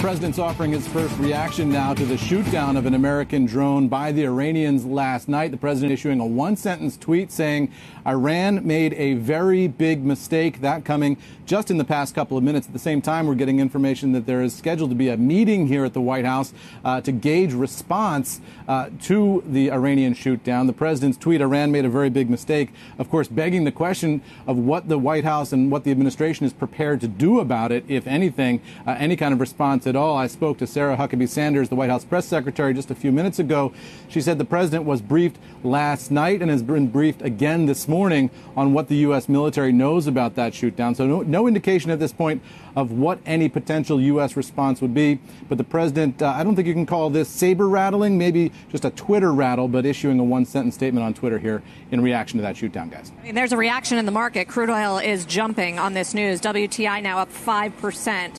President's offering his first reaction now to the shoot-down of an American drone by the Iranians last night. The president issuing a one-sentence tweet saying Iran made a very big mistake. That coming just in the past couple of minutes. At the same time, we're getting information that there is scheduled to be a meeting here at the White House to gauge response to the Iranian shoot-down. The president's tweet, Iran made a very big mistake, of course, begging the question of what the White House and what the administration is prepared to do about it, if anything, any kind of response at all. I spoke to Sarah Huckabee Sanders, the White House press secretary, just a few minutes ago. She said the president was briefed last night and has been briefed again this morning on what the U.S. military knows about that shoot-down. So no indication at this point of what any potential U.S. response would be. But the president, I don't think you can call this saber rattling, maybe just a Twitter rattle, but issuing a one-sentence statement on Twitter here in reaction to that shoot-down, guys. I mean, there's a reaction in the market. Crude oil is jumping on this news. WTI now up 5%.